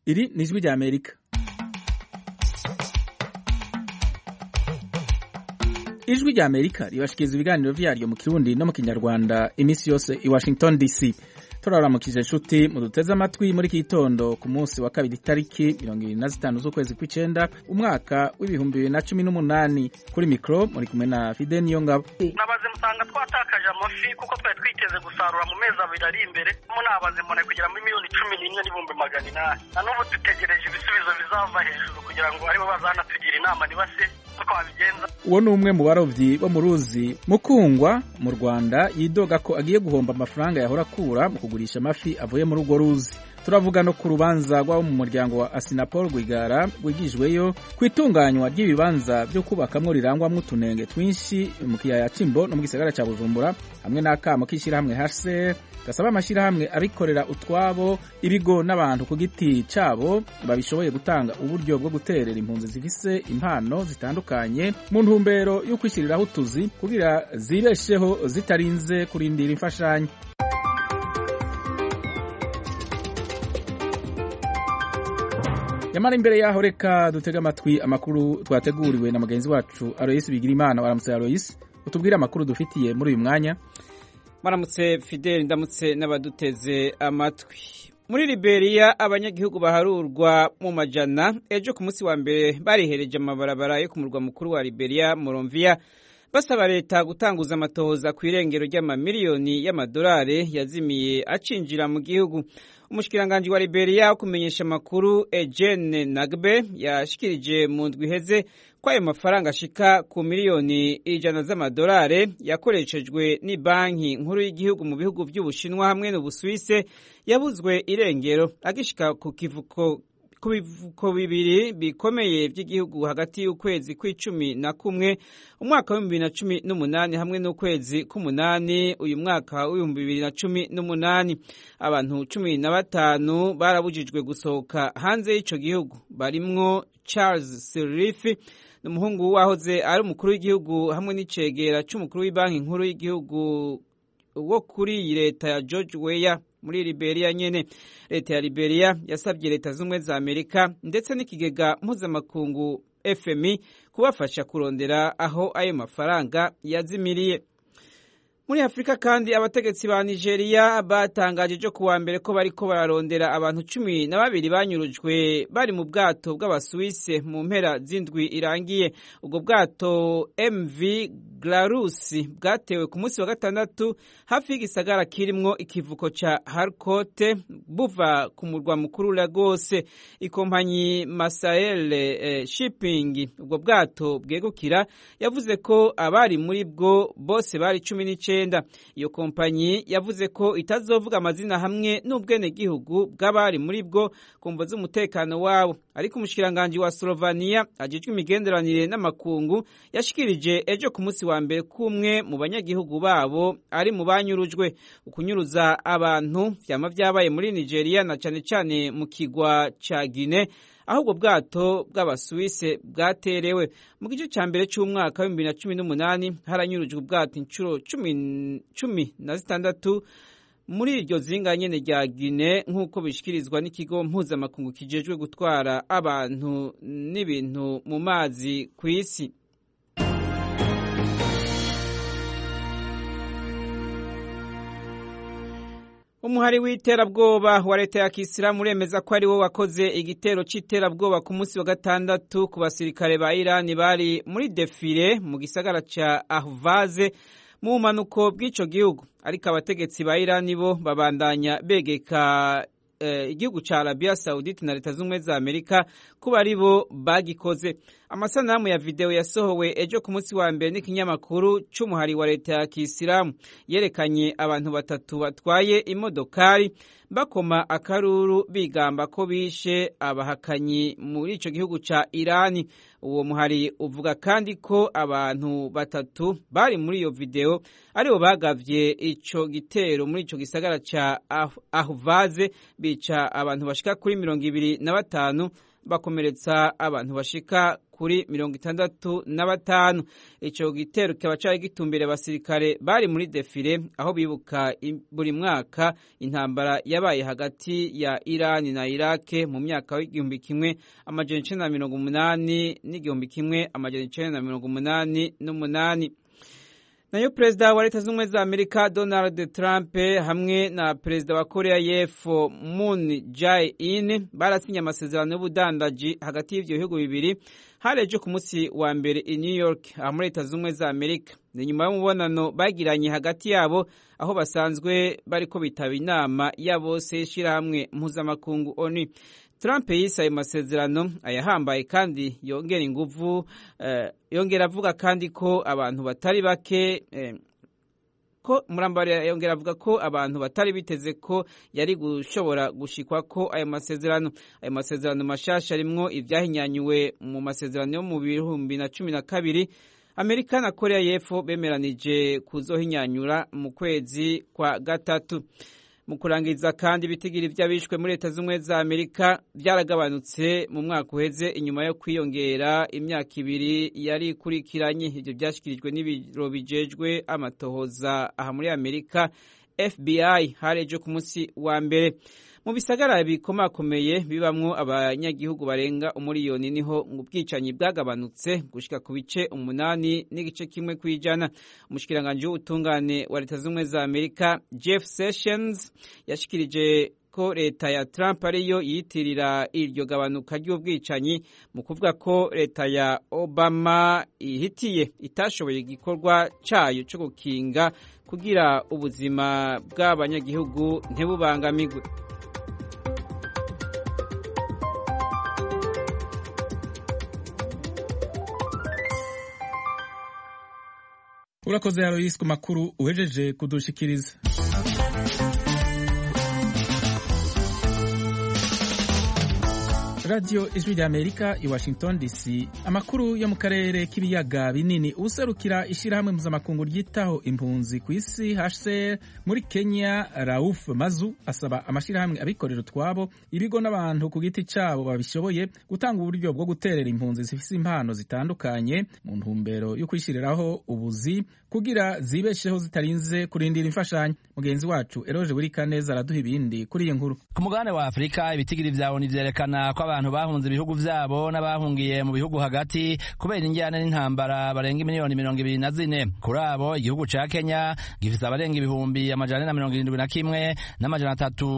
Iri ni ijwi rya Amerika. Ijwi rya Amerika ribashikiriza ibiganiro vyaryo mu Kirundi no mu Kinyarwanda iminsi yose i Washington DC. Turaramukije inshuti muduteze amatwi muri kitondo ku munsi wa kabiri tariki 25 z'ukwezi kw'icenda umwaka w'2018 kuri micro muri kumwe na Fide Niyongabo. Nabaze musanga twatakaje amafi kuko twari twiteze gusarura mu mezi abiri ari imbere nabaze mbone kugira muri miliyoni 11,800 nanubu dutegereje ibisubizo bizava hejuru kugira ngo aribo bazana tugira inama nibase uko babigenza. Uwo ni umwe mu barovyi bo mu ruzi Mukungwa mu Rwanda yidoga ko agiye guhomba amafaranga yahora akura mu kugurisha amafi avuye muri urwo ruzi. Turavuga no ku rubanza rw'abo mu muryango wa Assinapol Rwigara rwigijweyo kwitunganywa ry'ibibanza byo kubakamwo rirangwamwo utunenge twinshi mu kiyaya Cimbo no mu gisagara ca Bujumbura, hamwe n'akamo k'ishirahamwe HCR gasaba amashirahamwe abikorera utwabo, ibigo n'abantu ku giti cabo babishoboye gutanga uburyo bwo guterera impunzi zifise impano zitandukanye mu ntumbero yo kwishiriraho utuzi kugira zibesheho zitarinze kurindira imfashanyo. Yamara imbere yaho reka dutega amatwi amakuru twateguriwe na mugenzi wacu Alois Bigirimana. Waramutse Alois, utubwire amakuru dufitiye muri uyu mwanya. Maramutse Fidel, ndamutse n'abaduteze amatwi. Muri Liberia abanyagihugu baharurwa mu majana ejo ku munsi wa mbere barihereje amabarabara yo ku murwa mukuru wa Liberia Monrovia basaba leta gutanguza amatohoza ku irengero ry'amamiliyoni y'amadolari yazimiye acinjira mu gihugu. Umushikiranganje wa Liberia kumenyesha makuru Eugene Nagbe yashikirije mu ndwi iheze ko ayo mafaranga ashika ku miliyoni 100 z'amadolari yakoreshejwe ni banki nkuru y'igihugu mu bihugu by'Ubushinwa hamwe n'Ubusuwise yabuzwe irengero agishika ku bivuko bibiri bikomeye by'igihugu hagati y'ukwezi kw'icumi umwaka wa 2018 hamwe n'ukwezi k'umunani uyu mwaka wa 2018. Abantu 15 barabujijwe gusohoka hanze y'ico gihugu, barimwo Charles Sirleaf n'umuhungu wahoze ari umukuru w'igihugu hamwe n'icegera c'umukuru w'ibanki nkuru y'igihugu wo kuri leta ya George Weah muri Liberia nyene. Leta ya Liberia yasabye leta z'umwe za Amerika ndetse n'ikigega mpuzamakungu FMI kubafasha kurondera aho ayo mafaranga yazimiriye. Muri Afrika kandi abategetsi ba Nigeria batangaje jo kuwa mbere ko bariko bararondera abantu 12 banyurujwe bari mu bwato bw'Abasuwise mu mpera z'indwi irangiye. Ubwo bwato MV Glarus bwatewe ku munsi wa gatandatu hafi y'igisagara kirimwo ikivuko ca Harcourt buva ku murwa mukuru Lagos. Ikompanyi Masael Shipping ubwo bwato bwegukira yavuze ko abari muri bwo bose bari 19. Iyo kompanyi yavuze ko itazovuga amazina hamwe n'ubwene gihugu bw'abari muri bwo kumva z'umutekano wabo, ariko umushikiranganje wa Slovenia ajejwe imigenderanire n'amakungu yashikirije ejo ku munsi wa mbere kumwe mu banyagihugu babo ari mu banyurujwe. Ukunyuruza abantu vyama vyabaye muri Nigeria na cane cane mu kigwa ca Guinea ahubwo bwato bw'Abasuwise bwaterewe. Mu gice ca mbere c'umwaka wa 2018 haranyurujwe ubwato incuro 16 muri iryo zinga nyene rya Guinea nk'uko bishikirizwa n'ikigo mpuzamakungu kijejwe gutwara abantu n'ibintu mu mazi kw'isi. Umuhari w'iterabwoba wa leta ya Kisilamu uremeza ko ari wo wakoze igitero c'iterabwoba ku munsi wa gatandatu ku basirikare ba Iran bari muri defile mu gisagara ca Ahvaz mu manuko bw'ico gihugu, ariko abategetsi ba Iran bo babandanya begeka igihugu ca Arabia Saudite na leta z'umwe za Amerika kuba ari bo bagikoze. Amasanamu ya video yasohowe ejo ku munsi wa mbere n'ikinyamakuru c'umuhari wa leta ya Kisilamu yerekanye abantu batatu batwaye imodokari bakoma akaruru bigamba ko bishe abahakanyi muri ico gihugu ca Irani. Uwo muhari uvuga kandi ko abantu batatu bari muri iyo video aribo bagavye ico gitero muri ico gisagara ca Ahvaz, bica abantu bashika kuri 25 bakomeretsa abantu bashika kuri 65. Ico gitero kikaba cari gitumbere abasirikare bari muri defile aho bibuka buri mwaka intambara yabaye hagati ya Iran na Iraq mu myaka w'igihumbi kimwe amajana 1980 n'igihumbi kimwe amajana 1988. Nayo Perezida wa Leta Zunze za Amerika Donald Trump hamwe na Perezida wa Korea y'Epfo Moon Jae-in barasinye amasezerano y'ubudandaji hagati y'ivyo bihugu bibiri harejo ku munsi wa mbere i New York muri Leta Zunze za Amerika. Ni nyuma y'umubonano bagiranye hagati yabo aho basanzwe bariko bitaba inama ya bose ishirahamwe mpuzamakungu ONU. Trump yise ayo masezerano ayahambaye kandi yongera avuga kandi ko abantu batari bake yongera avuga ko abantu batari biteze ko yari gushobora gushikwa ko ayo masezerano mashasha arimwo ivyahinyanyuwe mu masezerano yo mu 2012 Amerika na Korea y'Epfo bemeranije kuzohinyanyura mu kwezi kwa gatatu. Mu kurangiza kandi ibitigiri vy'abishwe muri Leta Zunze za Amerika byaragabanutse mu mwaka uheze inyuma yo kwiyongera imyaka ibiri yari kurikiranye. Ivyo byashikirijwe n'ibiro bijejwe amatohoza aha muri Amerika FBI harejo ku munsi wa mbere. Mu bisagara bikomakomeye bibamwo abanyagihugu barenga umuriyoni niho ubwicanyi bwagabanutse gushika ku bice 8.1 kwijana. Umushikiranganje w'ubutungane wa Leta Zunze za Amerika Jeff Sessions yashikirije ko leta ya Trump ariyo yitirira iryo gabanuka ry'ubwicanyi mu kuvuga ko leta ya Obama ihitiye itashoboye igikorwa cayo cyo gukinga kugira ubuzima bw'abanyagihugu ntibubangamigwe. Urakoze Alois ku makuru uhejeje kudushikiriza. Radio Ijwi rya Amerika i Washington DC. Amakuru yo mu karere k'ibiyaga binini. Userukira ishirahamwe mpuzamakungu ryitaho impunzi ku isi HCR muri Kenya Rauf Mazu asaba amashirahamwe abikorera utwabo ibigo n'abantu ku giti cabo babishoboye gutanga uburyo bwo guterera impunzi zifise impano zitandukanye mu ntumbero yo kwishiriraho ubuzi kugira zibesheho zitarinze kurindira imfashanyo. Mugenzi wacu Eroje Burikaneza araduha ibindi kuri iyi nkuru. Ku mugabane wa Afrika ibitigiri vyawo nivyerekana ko abantu bahunze ibihugu vyabo n'abahungiye mu bihugu hagati kubera injyana n'intambara barenga miliyoni 24. Kuri abo igihugu ca Kenya gifise abarenga ibihumbi amajana 171 n'amajana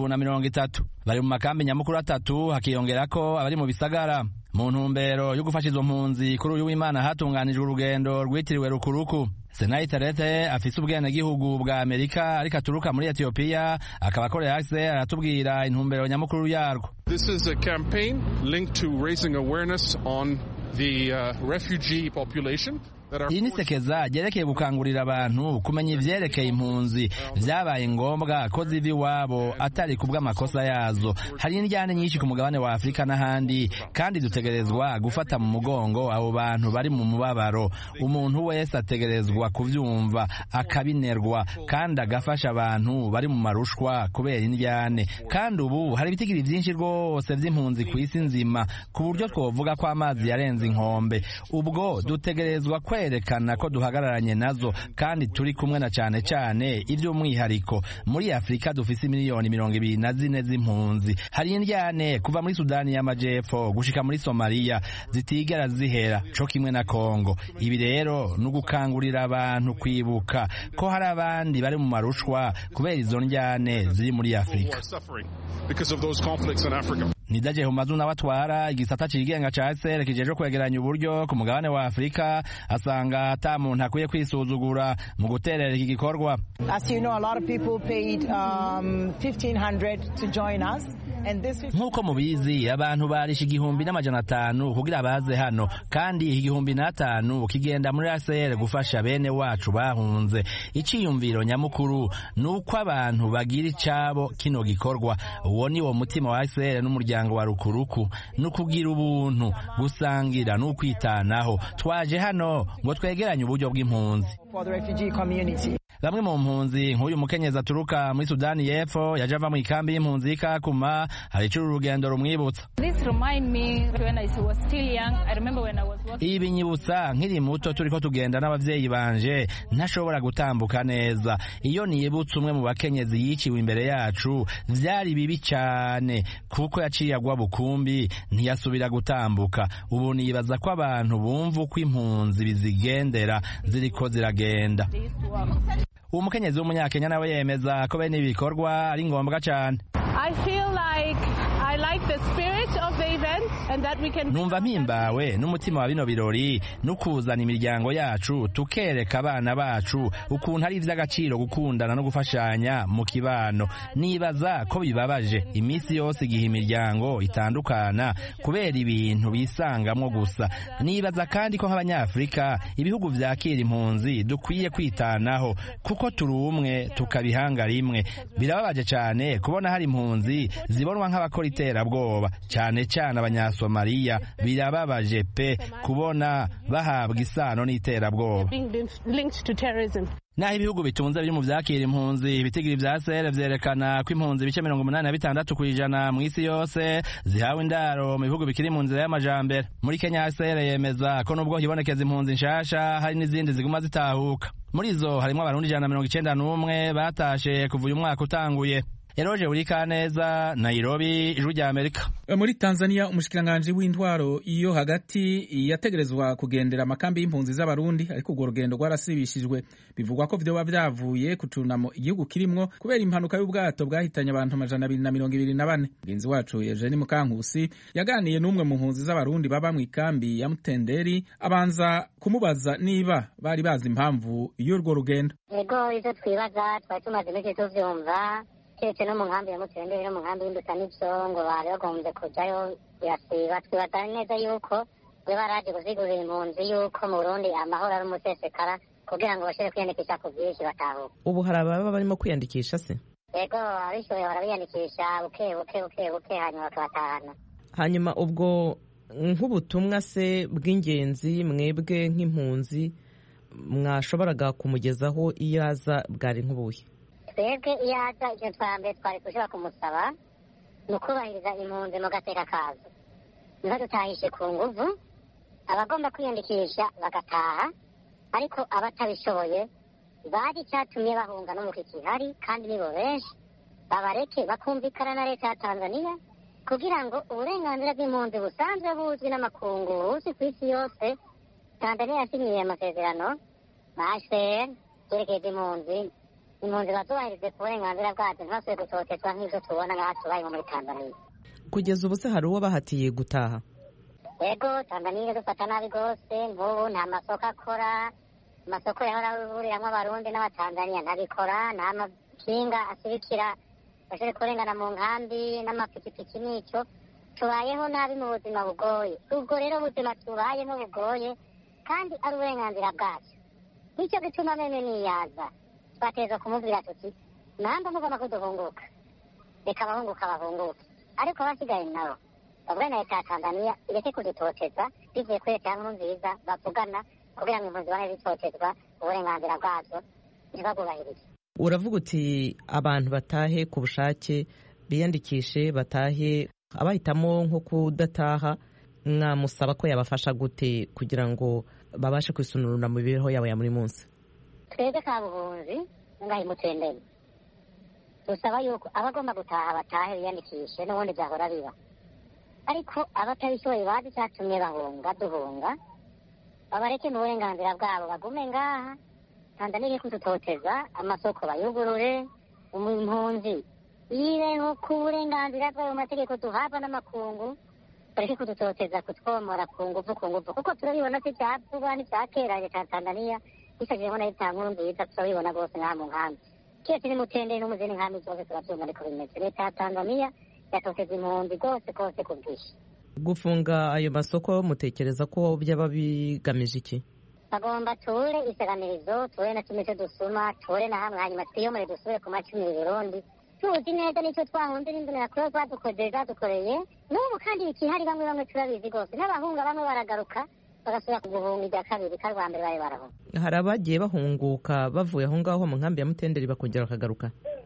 330 bari mu makambi nyamukuru 3 hakiyongerako abari mu bisagara. Mu ntumbero yo gufasha izo mpunzi kuri uyu w'Imana hatunganijwe urugendo rwitiriwe Rukuruku. Senai Terete afise ubwenegihugu bwa Amerika ariko aturuka muri Ethiopia akaba akorera HCR aratubwira intumbero nyamukuru yarwo. This is a campaign linked to raising awareness on the refugee population. Iyi ni sekeza ryerekeye gukangurira abantu kumenya ivyerekeye impunzi vyabaye ngombwa ko ziva iwabo atari kubw'amakosa yazo. Hari indyane nyinshi ku mugabane wa Afrika n'ahandi kandi dutegerezwa gufata mu mugongo abo bantu bari mu mubabaro. Umuntu wese ategerezwa kuvyumva akabinerwa kandi agafasha abantu bari mu marushwa kubera indyane. Kandi ubu hari ibitigiri vyinshi rwose vy'impunzi ku isi nzima ku buryo twovuga ko amazi yarenze inkombe. Ubwo dutegerezwa kwerekana ko duhagararanye nazo kandi turi kumwe na cyane ivy'umwihariko muri Afrika dufise miliyoni 24 z'impunzi. Hari indyane kuva muri Sudani y'Amajepfo gushika muri Somalia zitigera zihera co kimwe na Kongo. Ibi rero n'ugukangurira abantu kwibuka ko hari abandi bari mu marushwa kubera izo ndyane ziri muri Afrika. Nidaje Humazu n'abatwara igisata cigenga ca HCR kijeje kwegeranya uburyo ku mugabane wa Afrika asanga ata muntu akwiye kwisuzugura mu guterera iki gikorwa. As you know, a lot of people paid $1,500 to join us. Nkuko mubizi abantu barisha 1,500 kugira baze hano kandi 1,500 kigenda muri HCR gufasha bene wacu bahunze. Iciyumviro nyamukuru nuko abantu bagira icabo kino gikorwa. Uwo ni wo mutima wa HCR n'umuryango wa Rukuruku nukugira ubuntu gusangira n'ukwitanaho. Twaje hano ngo twegeranye uburyo bw'impunzi. Bamwe mu mpunzi nk'uyu mukenyeza aturuka muri Sudani y'Epfo yaje ava mu ikambi y'impunzi Kakuma hari ico urugendo rumwibutsa. Ibi binyibutsa nkiri muto turiko tugenda n'abavyeyi banje ntashobora gutambuka neza. Iyo nibutsa umwe mu bakenyezi yiciwe imbere yacu vyari bibi cyane kuko yaciye agwa bukumbi ntiyasubira gutambuka. Ubu nibaza ko abantu bumva uko impunzi bizigendera ziriko ziragenda. Uwo mukenyezi w'umunyakenya nawe yemeza ko bene ibikorwa ari ngombwa cyane. Numva mpimbawe n'umutima wa bino birori no kuzana imiryango yacu tukereka abana bacu ukuntu ari ivy'agaciro gukundana no gufashanya mu kibano. Nibaza ko bibabaje iminsi yose igihe imiryango itandukana kubera ibintu bisangamwo gusa. Nibaza kandi ko nk'abanyafrika ibihugu vyakira impunzi dukwiye kwitanaho kuko turi umwe tukabihanga rimwe. Birababaje cyane kubona hari impunzi zibonwa nk'abakora iterabwoba cyane cyane abanyasomaliya. Birababaje pe kubona bahabwa isano n'iterabwoba. Naho ibihugu bitunze biri mu vyakira impunzi ibitigiri vya sere vyerekana ko impunzi ibice 86% mu isi yose zihawe indaro mu bihugu bikiri mu nzira y'amajambere. Muri Kenya sere yemeza ko nubwo hibonekeza impunzi nshasha hari n'izindi ziguma zitahuka. Muri zo harimo abarundi 191 batashe kuva uyu mwaka utanguye. Eroje Urikaneza, Nairobi, Ijwi rya Amerika. Muri Tanzania umushikiranganje w'intwaro iyo hagati yategerezwa kugendera amakambi y'impunzi z'abarundi ariko urwo rugendo rwarasibishijwe. Bivugwa ko vyoba vyavuye kutunamo igihugu kirimwo kubera impanuka y'ubwato bwahitanye abantu 224. Mugenzi wacu Eugene Mukankusi yaganiye n'umwe mu mpunzi z'abarundi baba mu ikambi ya Mutenderi abanza kumubaza niba bari bazi impamvu y'urwo rugendo. Ego izo twibaza twari tumaze iminsi tuvyumva keretse no mu nkambi ya Mutenderi no mu nkambi y'Induta n'ivyo ngo bari bagombye kujayo birasiba. Twibaza neza yuko we baraje kuzigurira impunzi yuko mu Burundi amahoro ari umusesekara kugira ngo bashobore kwiyandikisha ku bwinshi batahuka. Ubu hari ababa barimo kwiyandikisha se? Ego abishoboye barabiyandikisha buke hanyuma bakabatahana. Hanyuma ubwo nk'ubutumwa se bw'ingenzi mwebwe nk'impunzi mwashoboraga kumugezaho iyo aza bwari nk'ubuhe? Twebwe iyo aza icyo twambere twari kushobora kumusaba ni ukubahiriza impunzi mu gateka kazo ntibadutahishe ku nguvu. Abagomba kwiyandikisha bagataha ariko abatabishoboye bari icyatumye bahunga no mu kihari kandi nibo benshi babareke bakumvikana na leta ya Tanzania kugira ngo uburenganzira bw'impunzi busanzwe buzwi n'amakungu buzwi ku isi yose. Tanzania yasinyiye amasezerano HCR yerekeye impunzi bazubahirize ku burenganzira bwazo ntibasubire gutotezwa nk'ivyo tubona nk'aho tubayeho muri Tanzania. Kugeza ubu se hari uwo bahatiye gutaha? Ego Tanzania dufata nabi rwose. Nk'ubu nta masoko akora, amasoko yahora ahuriramwo abarundi n'abatanzania ntabikora, nta makinga asirikira bashobore kurengana mu nkambi n'amapikipiki. Nico tubayeho nabi mu buzima bugoye. Ubwo rero ubuzima tubayemo bugoye kandi ari uburenganzira bwacu. Nicyo gituma meme niyaza twateza kumubwira tuti namba mugomba kuduhunguka, reka abahunguka bahunguke, ariko abasigaye nabo bavuga na leta ya Tanzania ireke kudutoteza bivuye kuri leta nziza bavugana kugira ngo impunzi bane zitotezwa uburenganzira bwazo ntibabwubahirize. Uravuga uti abantu batahe ku bushake biyandikishe batahe, abahitamo nko kudataha mwamusaba ko yabafasha gute kugira ngo babashe kwisunuruna mu mibereho yabo ya buri munsi? Twebwe kabuhunzi ngahi Mutenderi dusaba yuko abagomba gutaha batahe biyandikishe n'ubundi byahora biba, ariko abatabishoboye bazi icyatumye duhunga babareke mu burenganzira bwabo bagume ngaha. Tanzania kudutoteza amasoko bayugurure, impunzi yibeho ku burenganzira bwabo mu mategeko duhabwa n'amakungu, bareke kudutoteza kutwomora ku nguvu kuko turabibona se cyavuga n'icyakera leta ya Tanzania isajeho na leta nziza turabibona rwose nka mu nkambi kese ni Mutenderi no mu zindi nkambi zose turabyumva ariko bimeze. Leta ya Tanzania yatoteza impunzi rwose ku bwinshi. Gufunga ayo masoko mutekereza ko byaba bigamije iki? Bagomba ture isaganirizo, ture na tumeze dusuma, ture na hamwe hanyuma twiyomore dusubire ku macumi y'Uburundi. Tuzi neza nicyo twahunze n'indonera kuri badukoreye n'ubu kandi ikihari bamwe turabizi rwose. N'abahunga bamwe baragaruka bagasubira kuguhunga irya kabiri kandi wa mbere bari barahunga. Hari abagiye bahunguka bavuye aho ngaho mu nkambi ya Mutenderi bakongera bakagaruka?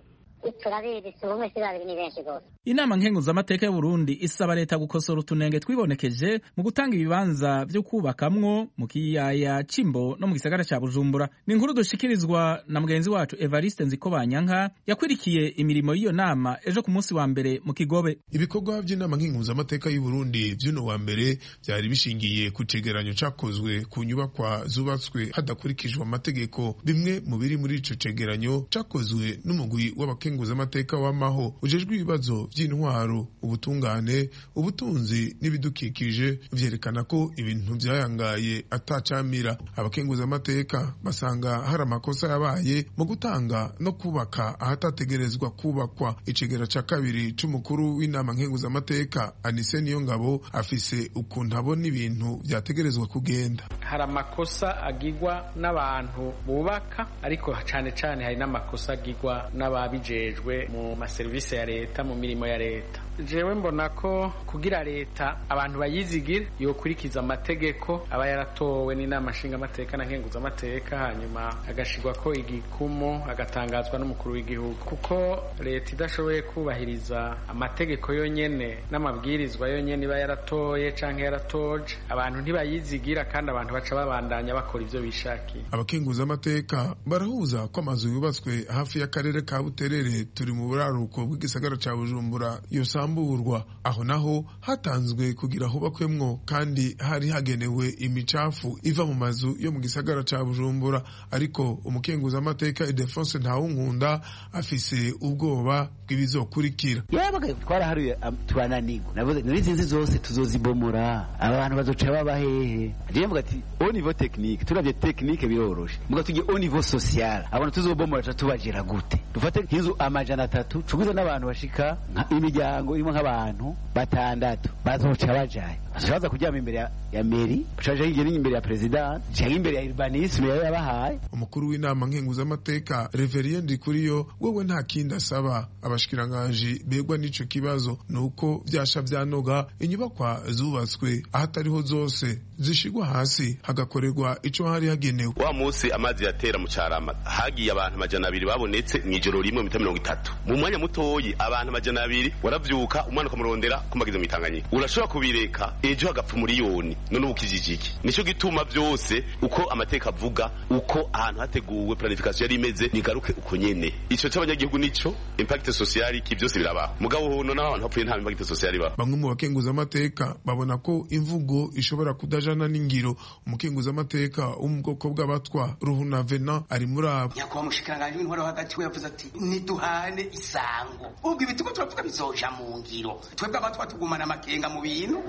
turabizi si umwe si babiri ni benshi rwose. Inama nkenguzamateka y'u Burundi isaba leta gukosora utunenge twibonekeje mu gutanga ibibanza vyo kubakamwo mu kiyaya Cimbo no mu gisagara ca Bujumbura. Ni inkuru dushikirizwa na mugenzi wacu Evariste Nzikobanyanka yakwirikiye imirimo y'iyo nama ejo ku munsi wa mbere mu Kigobe. Ibikorwa by'inama nkenguzamateka y'u Burundi vy'uno wa mbere byari bishingiye ku cegeranyo cakozwe ku nyubakwa zubatswe hadakurikijwe amategeko. Bimwe mu biri muri ico cegeranyo cakozwe n'umugwi w'abakenguzamateka w'amaho ujejwe ibibazo by'intwaro, ubutungane, ubutunzi n'ibidukikije, vyerekana ko ibintu vyayangaye atacamira. Abakenguzamateka basanga hari amakosa yabaye mu gutanga no kubaka ahatategerezwa kubakwa. Icegera ca kabiri c'umukuru w'inama nkenguzamateka Anise Niyongabo afise ukuntu abona ibintu vyategerezwa kugenda. Hari amakosa agirwa n'abantu bubaka, ariko cane cane hari n'amakosa agirwa n'ababijejwe mu maserivisi ya leta, mu mirimo ya leta. Jewe mbona ko kugira leta abantu bayizigira yokurikiza amategeko aba yaratowe n'inama nshingamateka na nkenguzamateka, hanyuma agashirwa ko igikumu agatangazwa n'umukuru w'igihugu. Kuko leta idashoboye kubahiriza amategeko yonyene n'amabwirizwa yonyene iba yaratoye canke yaratoje, abantu ntibayizigira kandi abantu baca babandanya bakora ivyo bishakiye. Abakenguzamateka barahuza ko amazu yubatswe hafi y'akarere ka Buterere turi mu buraruko bw'igisagara ca Bujumbura yosamburwa. Aho naho hatanzwe kugira hubakwemwo kandi hari hagenewe imicafu iva mu mazu yo mu gisagara ca Bujumbura, ariko umukenguzamateka Ildefonse Ntawunkunda afise ubwoba bw'ibizokurikira. Yabaga twaraharuye turananirwa, navuze n'izi nzi zose tuzozibomora, abantu bazoca babahehe. Je mvuga ati au niveau technique, turavye technique biroroshe, mvuga tugiye au niveau social, abantu tuzobomora tubagera gute? Dufate nk'inzu 300 cuguza n'abantu bashika imiryango irimo nk'abantu 6 bazoca bajaye, bazaza kuryama imbere ya meri, bacaje hirya imbere ya president, cyangwa imbere ya urbanisme yabahaye. Umukuru w'inama nkenguzamateka Reverien Ndikuriyo wewe nta kindi asaba abashikiranganje begwa n'ico kibazo, nuko vyasha vyanoga inyubakwa zubatswe ahatariho zose zishigwa hasi hagakorerwa ico hari hagenewe. Wa musi amazi yatera mu Carama hagiye abantu 200 babonetse mw'ijoro rimwe mita 30 mu mwanya mutoyi, abantu 200 waravyuka umwana ukamurondera kumagiza mitanganyika, urashobora kubireka ejo hagapfa miliyoni. None ubukijijiki nico gituma byose uko amateka avuga, uko ahantu hateguwe planification yari imeze nigaruke uko nyene. Ico c'abanyagihugu nico impact social ki byose birabaho, mugabo hono n'abantu hapfuye nta impact social ba. Bamwe mu bakenguzamateka babona ko imvugo ishobora kudajana n'ingiro. Umukenguzamateka wo mu bwoko bw'abatwa Ruhuna Vena ari muri abo. Nyakwa mushikiranganje w'intwaro hagati we yavuze ati niduhane isango, ubwo ibituko turavuga bizoja mu ngiro, twebwe abatwa tugumana amakenga mu bintu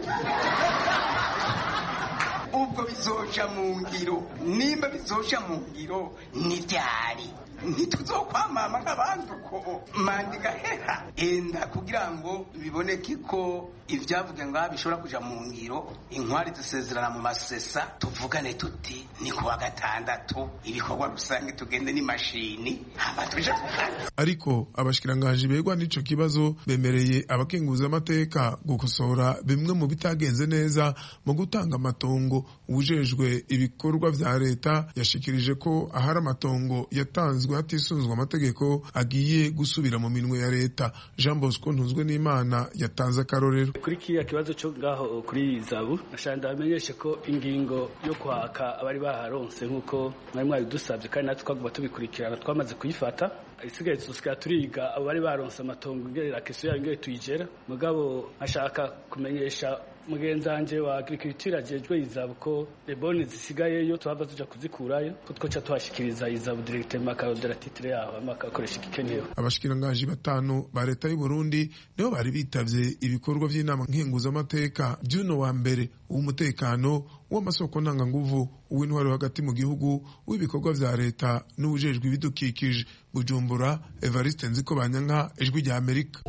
ubwo bizoja mu ngiro. Nimba bizoja mu ngiro ni ryari? Ntituzokwamama nk'abandi uko mandiga heha enda kugira ngo biboneke ko ivyavuge ngo bishobora kuja mu ngiro. Inkwari dusezerana mu masesa, tuvugane tuti ni kuwa 6 ibikorwa rusange tugende ni mashini hama tuje tukana. Ariko abashikiranganje begwa n'ico kibazo bemereye abakenguzamateka gukosora bimwe mu bitagenze neza mu gutanga amatongo. Ujejwe ibikorwa vya leta yashikirije ko ahari amatongo yatanzwe hatisunzwe amategeko agiye gusubira mu minwe ya leta. Jean Bosco Ntuzwe n'Imana yatanze akarorero kuri kiya kibazo cyo ngaho kuri Zabu. Nashanda amenyeshe ko ingingo yo kwaka abari baharonse nkuko mwari mwabidusabye kandi natwe twagomba tubikurikirana twamaze kuyifata. Isigaye tusikira turiga abari baronse amatongo ngerera keso ya ngere tuyigera, mugabo ashaka kumenyesha mugenzanje wa agriculture ajejwe Izabu ko ebone zisigaye yo twaba tuja kuzikurayo ko twoca twashikiriza Izabu directement akadera titre yaho amakakoresha ikikenewe. Abashikiranganje 5 ba leta y'u Burundi nibo bari bitavye ibikorwa vy'inama nkenguzamateka by'uno wa mbere w'umutekano w'amasoko ntanganguvu uw'intwaro hagati mu gihugu w'ibikorwa vya leta n'ubujejwe ibidukikije. Bujumbura, Evariste Nzikobanyanka, Ijwi rya Amerika.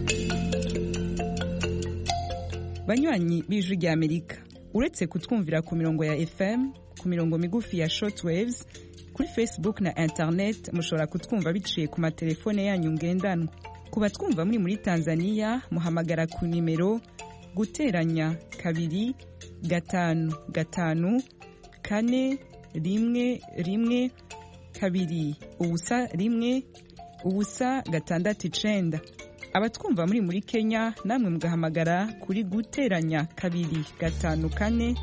Banywanyi b'Ijwi rya Amerika, uretse kutwumvira ku mirongo ya FM, ku mirongo migufi ya shortwaves, kuri Facebook na internet mushobora kutwumva biciye ku matelefone yanyu ngendanwa. Kuba twumva muri Tanzania muhamagara ku nimero guteranya 2 5 5 4 1 1 2 ubusa 1 *669. Abatwumva muri Kenya namwe mugahamagara kuri guteranya 254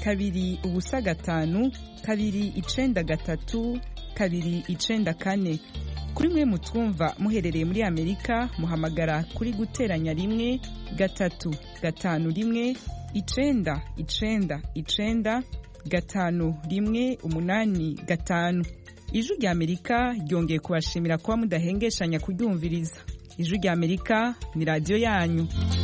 205 293 294. Kuri mwe mutwumva muherereye muri Amerika muhamagara kuri guteranya 1 351 999 5185. Ijwi rya Amerika ryongeye kubashimira kuba mudahengeshanya kuryumviriza. Ijwi rya Amerika ni radio yanyu.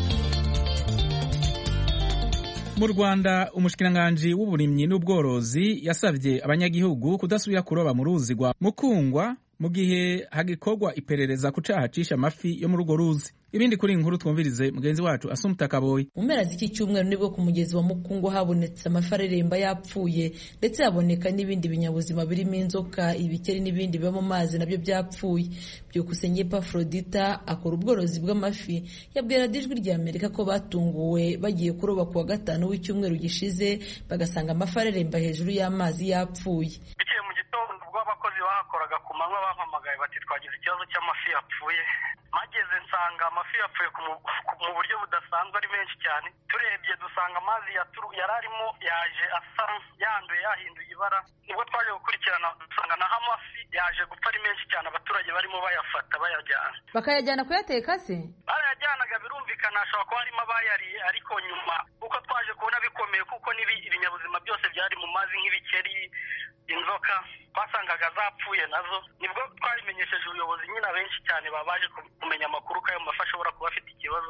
Mu Rwanda umushikiranganji w'uburimyi n'ubworozi yasabye abanyagihugu kudasubira kuroba mu ruzi rwa Mukungwa mu gihe hagikorwa iperereza ku caha cisha amafi yo muri urwo ruzi. Ibindi kuri inkuru twumvirize mugenzi wacu Asumta Kaboyi. Mu mpera z'iki cyumweru nibwo ku mugezi wa Mukungwa habonetse amafi areremba yapfuye, ndetse haboneka n'ibindi binyabuzima birimo inzoka, ibikeri n'ibindi biba mu mazi nabyo byapfuye. Byukusenge Epafrodita akora ubworozi bw'amafi yabwira Ijwi rya Amerika ko batunguwe bagiye kuroba ku wa gatanu w'icyumweru gishize bagasanga amafi areremba hejuru y'amazi yapfuye. Bikeye mu gitondo ubwo abakozi bahakoraga ku manywa bampamagaye bati twagize ikibazo cy'amafi yapfuye. Mageze nsanga amafi yapfuye mu buryo budasanzwe ari menshi cyane. Turebye dusanga amazi yari arimo yaje asa yanduye yahinduye ibara. Nibwo twaje gukurikirana dusanga naho amafi yaje gupfa ari menshi cyane, abaturage barimo bayafata bayajyana. Bakayajyana kuyateka se? Barayajyanaga birumvikana, ashobora kuba harimo abayariye, ariko nyuma uko twaje kubona bikomeye kuko ibinyabuzima byose byari mu mazi nk'ibikeri, inzoka twasangaga zapfuye nazo. Nibwo twabimenyesheje ubuyobozi nyine benshi cyane babaje kumenya amakuru ko ayo mafi ashobora kuba afite ikibazo.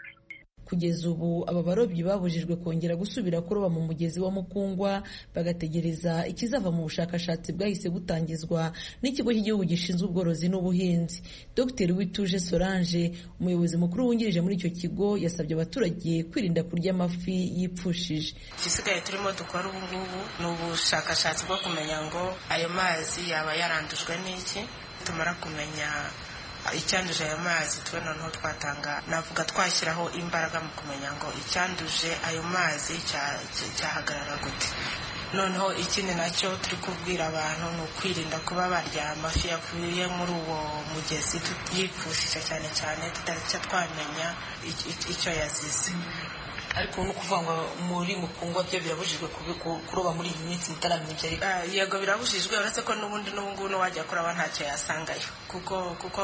Kugeza ubu aba barobyi babujijwe kongera gusubira kuroba mu mugezi wa Mukungwa bagategereza ikizava mu bushakashatsi bwahise butangizwa n'ikigo cy'igihugu gishinzwe ubworozi n'ubuhinzi. Dr Wituje Solange, umuyobozi mukuru wungirije muri icyo kigo, yasabye abaturage kwirinda kurya amafi yipfushije. Igisigaye turimo dukora ubu ngubu ni ubushakashatsi bwo kumenya ngo ayo mazi yaba yarandujwe n'iki. Tumara kumenya icyanduje ayo mazi twe noneho navuga twashyiraho imbaraga mu kumenya ngo icyanduje ayo mazi cyahagarara gute. Noneho ikindi nacyo turi kubwira abantu ni ukwirinda kuba barya amafi yavuye muri uwo mugezi yipfushije cyane cyane tutaretse twamenya icyo yazize. Ariko no kuvuga ngo muri Mukungwa byo birabujijwe kuroba muri iyi minsi mutaramenya ibyo ari. Yego birabujijwe, uretse ko n'ubundi n'ubungu wajya kuroba ntacyo yasangayo kuko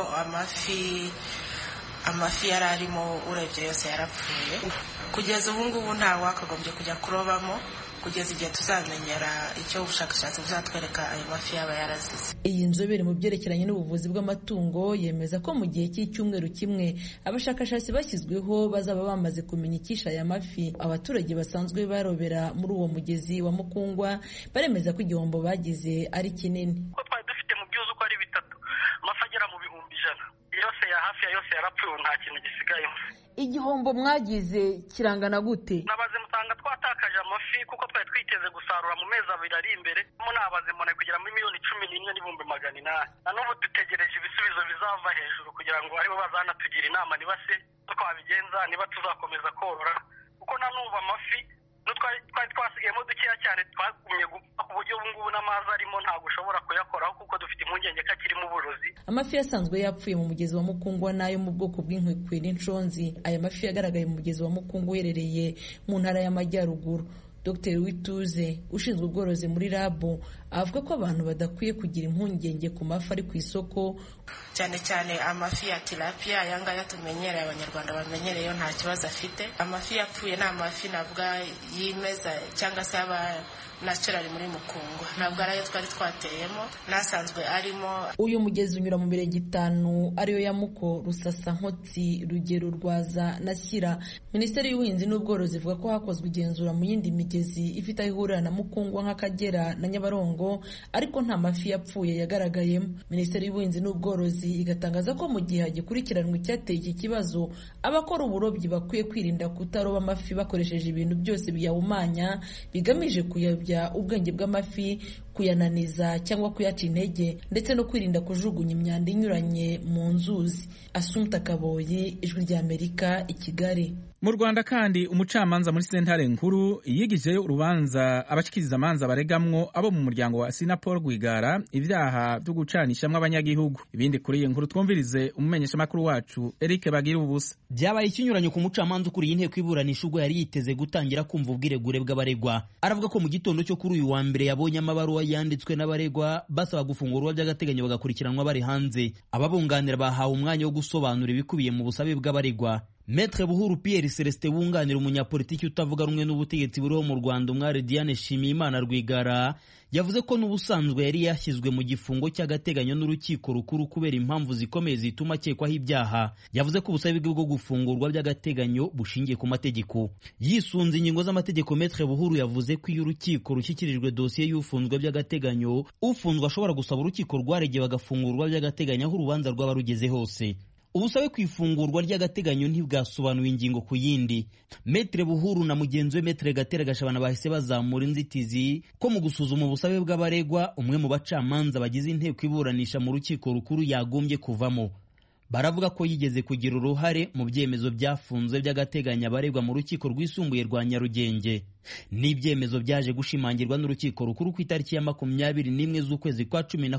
amafi yari arimo urebye yose yarapfuye. Kugeza ubu ngubu nta wakagombye kujya kurobamo kugeza igihe tuzamenyera icyo ubushakashatsi buzatwereka ayo mafi yaba yarazize. Iyi nzobere mu byerekeranye n'ubuvuzi bw'amatungo yemeza ko mu gihe cy'icyumweru kimwe abashakashatsi bashyizweho bazaba bamaze kumenya icyisha aya mafi. Abaturage basanzwe barobera muri uwo mugezi wa Mukungwa baremeza ko igihombo bagize ari kinini. Ko twari dufite mu byuzi uko ari 3 amafi agera mu bihumbi 100 yose ya hafi ya yose yarapfuye, nta kintu gisigaye. Igihombo mwagize kirangana gute? Nabaze musanga twatakaje amafi kuko twari twiteze gusarura mu mezi 2 ari imbere. Nabaze mbona kugera muri miliyoni 11,800. Na n'ubu dutegereje ibisubizo bizava hejuru kugira ngo aribo bazanatugira inama niba se twabigenza, niba tuzakomeza korora kuko na n'ubu amafi twari twasigayemo dukeya cyane, twagumye gupfa ku buryo ubu ngubu n'amazi arimo ntabwo ushobora kuyakoraho kuko dufite impungenge ko akiri mu burozi. Amafi yasanzwe yapfuye mu mugezi wa Mukungwa n'ayo mu bwoko bw'inkwikwi n'inshonzi. Aya mafi yagaragaye mu mugezi wa Mukungwa uherereye mu ntara y'Amajyaruguru. Dr Wituze ushinzwe ubworozi muri Rabo avuga ko abantu badakwiye kugira impungenge ku mafi ari ku isoko, cyane cyane amafi ya tilapia yangaya tumenyereye, abanyarwanda bamenyereye, nta kibazo afite. Amafi yapfuye ni amafi navuga yimeza cyangwa se aba natural muri Mukungwa, ntabwo arayo twari twateyemo, nasanzwe arimo. Uyu mugezi unyura mu mirenge 5 ariyo ya Muko, Rusasa, Nkotsi, Rugero, Rwaza na Shyira. Minisiteri y'Ubuhinzi n'Ubworozi ivuga ko hakozwe igenzura mu yindi migezi ifite aho ihurira na Mukungwa nk'Akagera na Nyabarongo, ariko nta mafi yapfuye yagaragayemo. Minisiteri y'Ubuhinzi n'Ubworozi igatangaza ko mu gihe hagikurikiranwa icyateye iki kibazo, abakora uburobyi bakwiye kwirinda kutaroba amafi bakoresheje ibintu byose biyahumanya bigamije kuyobya ubwenge bw'amafi, kuyananiza cyangwa kuyaca intege ndetse no kwirinda kujugunya imyanda inyuranye mu nzuzi. Assumpta Kaboyi, Ijwi ry'Amerika, i Kigali. Mu Rwanda kandi umucamanza muri sentare nkuru yigijeyo urubanza abashikiriza amanza baregamwo abo mu muryango wa Assinapol Rwigara ibyaha byo gucanishamwe abanyagihugu. Ibindi kuri iyi nkuru twumvirize umumenyesha makuru wacu Eric Bagira ubusa. Byabaye ikinyuranyo ku mucamanza ukuriye inteko iburanisha ubwo yari yiteze gutangira kumva ubwiregure bw'abaregwa. Aravuga ko mu gitondo cyo kuri uyu wa mbere yabonye amabaruwa yanditswe n'abaregwa basaba gufungurwa by'agateganyo bagakurikiranwa bari hanze. Ababunganira bahawe umwanya wo gusobanura ibikubiye mu busabe bw'abaregwa. Maître Buhuru Pierre Celestin wunganira umunyapolitiki utavuga rumwe n'ubutegetsi buriho mu Rwanda umwari Diane Shimiyimana Rwigara yavuze ko n'ubusanzwe yari yashyizwe mu gifungo cy'agateganyo n'urukiko rukuru kubera impamvu zikomeye zituma akekwaho ibyaha. Yavuze ko ubusabe bwe bwo gufungurwa by'agateganyo bushingiye ku mategeko. Yisunze ingingo z'amategeko, Maître Buhuru yavuze ko iyo urukiko rushyikirijwe dosiye y'ufunzwe by'agateganyo, ufunzwe ashobora gusaba urukiko rwaregeye bagafungurwa by'agateganyo aho urubanza rwaba rugeze hose. Ubusabe ku ifungurwa ry'agateganyo ntibwasobanuye ingingo ku yindi. Maître Buhuru na mugenzi we Maître Gatera Gashabana bahise bazamura inzitizi ko mu gusuzuma ubusabe bw'abaregwa umwe mu bacamanza bagize inteko iburanisha mu rukiko rukuru yagombye kuvamo. Baravuga ko yigeze kugira uruhare mu byemezo byafunzwe by'agateganyo abaregwa mu rukiko rwisumbuye rwa Nyarugenge. N'ibyemezo byaje gushimangirwa n'urukiko rukuru ku itariki ya 21 z'ukwezi kwa 11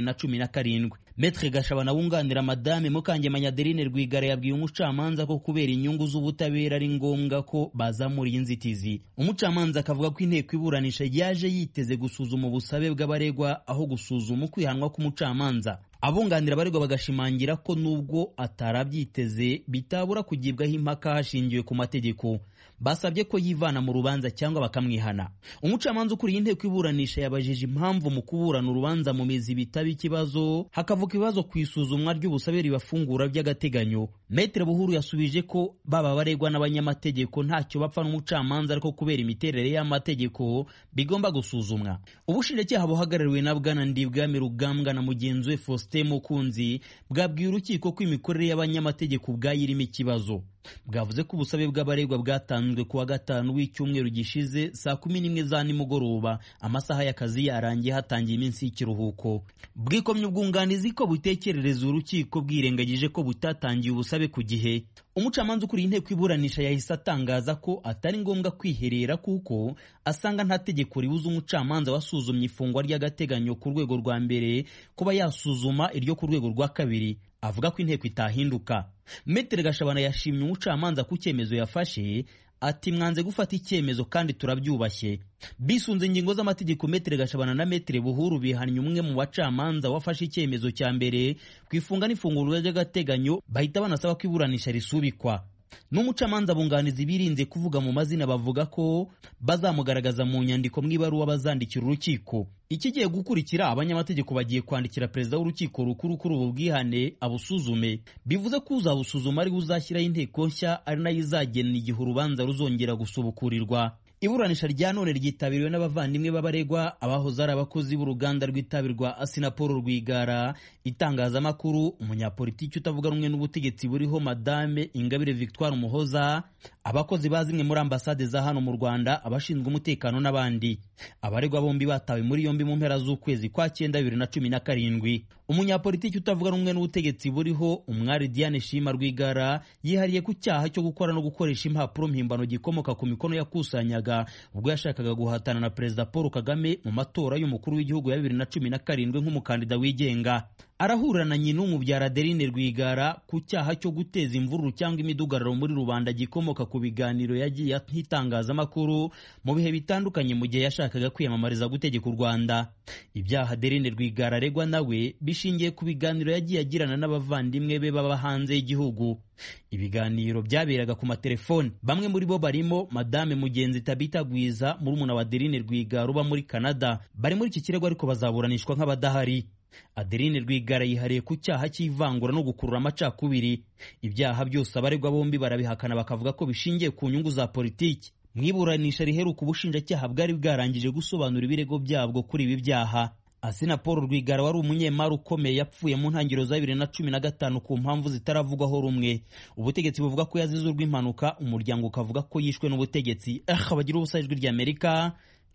2017. Maître Gashabana wunganira Madame Mukangemanyi Adeline Rwigara yabwiye umucamanza ko kubera inyungu z'ubutabera ari ngombwa ko bazamura inzitizi. Umucamanza akavuga ko inteko iburanisha yaje yiteze gusuzuma ubusabe bw'abaregwa aho gusuzuma ukwihanwa k'umucamanza. Abunganira abaregwa bagashimangira ko nubwo atarabyiteze bitabura kugibwaho impaka hashingiwe ku mategeko. Basabye ko yivana mu rubanza cyangwa bakamwihana. Umucamanza ukuriye inteko iburanisha yabajije impamvu mu kuburana urubanza mu mizi bitaba ikibazo hakavuka ibibazo ku isuzumwa ry'ubusabe ribafungura by'agateganyo. Maître Buhuru yasubije ko baba baregwa n'abanyamategeko ntacyo bapfa n'umucamanza ariko kubera imiterere y'amategeko bigomba gusuzumwa. Ubushinjacyaha buhagarariwe na Bwana Ndibwami Rugambwa na mugenzi we Faustin Mukunzi bwabwiye urukiko ko imikorere y'abanyamategeko bwayirimo ikibazo. Bwavuze ko ubusabe bw'abaregwa bwatanzwe kuwa 5 w'icyumweru gishize saa 11 za nimugoroba, amasaha y'akazi yarangiye hatangiye iminsi y'ikiruhuko. Bwikomye ubwunganizi ko butekerereza urukiko bwirengagije ko butatangiye ubusabe ku gihe. Umucamanza ukuriye inteko iburanisha yahise atangaza ko atari ngombwa kwiherera kuko asanga nta tegeko ribuza umucamanza wasuzumye ifungwa ry'agateganyo ku rwego rwa mbere kuba yasuzuma iryo ku rwego rwa kabiri. Avuga ko inteko itahinduka. Maître Gashabana yashimye umucamanza ku cyemezo yafashe, ati mwanze gufata icyemezo kandi turabyubashye. Bisunze ingingo z'amategeko, Maître Gashabana na Maître Buhuru bihannye umwe mu bacamanza wafashe icyemezo cya mbere kwifunga n'ifungurwa ry'agateganyo, bahita banasaba ko iburanisha risubikwa. N'umucamanza bunganizi birinze kuvuga mu mazina bavuga ko bazamugaragaza mu nyandiko mw'ibaruwa bazandikira urukiko. Ikigiye gukurikira abanyamategeko bagiye kwandikira perezida w'urukiko rukuru kuri ubu bwihane abusuzume. Bivuze ko uzabusuzuma ari uzashyiraho inteko nshya ari nayo izagena igihe urubanza ruzongera gusubukurirwa. Iburanisha rya none ryitabiriwe n'abavandimwe b'abaregwa abahoze ari abakozi b'uruganda rw'itabi rwa Assinapol Rwigara, itangazamakuru, umunyapolitiki utavuga rumwe n'ubutegetsi buriho Madame Ingabire Victoire Umuhoza, abakozi bazimwe muri ambasade za hano mu Rwanda, abashinzwe umutekano n'abandi. Abaregwa bombi batawe muri yombi mu mpera z'ukwezi kwa 9 2017. Umunyapolitiki utavuga rumwe n'ubutegetsi buriho umwari Diane Shima Rwigara yihariye ku cyaha cyo gukora no gukoresha impapuro mpimbano gikomoka ku mikono yakusanyaga ubwo yashakaga guhatana na Perezida Paul Kagame mu matora y'umukuru w'igihugu ya 2017 nk'umukandida wigenga. Arahura na nyina umubyara Adeline Rwigara ku cyaha cyo guteza imvururu cyangwa imidugararo muri rubanda gikomoka ku biganiro yagiye itangazamakuru mu bihe bitandukanye mu gihe yashakaga kwiyamamariza gutegeka u Rwanda. Ibyaha Adeline Rwigara aregwa nawe bishingiye ku biganiro yagiye agirana n'abavandimwe be baba hanze y'igihugu. Ibiganiro byaberaga ku matelefone, bamwe muri bo barimo Madame Mugenzi Tabita Gwiza murumuna wa Adeline Rwigara uba muri Canada. Bari muri iki kirego ariko bazaburanishwa nk'abadahari. Adeline Rwigara yihariye ku cyaha cy'ivangura no gukurura amacakubiri. Ibyaha byose abaregwa bombi barabihakana bakavuga ko bishingiye ku nyungu za politiki. Mwiburanisha riheruka ubushinjacyaha bwari bwarangije gusobanura ibirego byabwo kuri ibi byaha. Assinapol Rwigara wari umunyemari ukomeye yapfuye mu ntangiriro za 2015 ku mpamvu zitaravugwaho rumwe. Ubutegetsi buvuga ko yazize urw'impanuka, umuryango ukavuga ko yishwe n'ubutegetsi. Abagira ubusa Ijwi ry'Amerika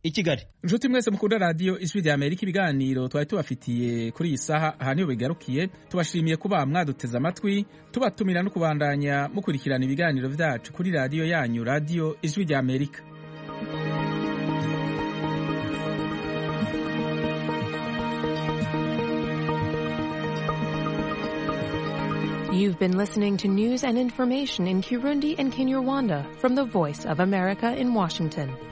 i Kigali. Nshuti mwese mukunda radio Ijwi rya Amerika, ibiganiro twari tubafitiye kuri iyi saha aha niho bigarukiye. Tubashimiye kuba mwaduteze amatwi, tubatumira no kubandanya mukurikirana ibiganiro vyacu kuri radio yanyu, radio Ijwi rya Amerika. You've been listening to news and information in Kirundi and Kinyarwanda from the Voice of America in Washington.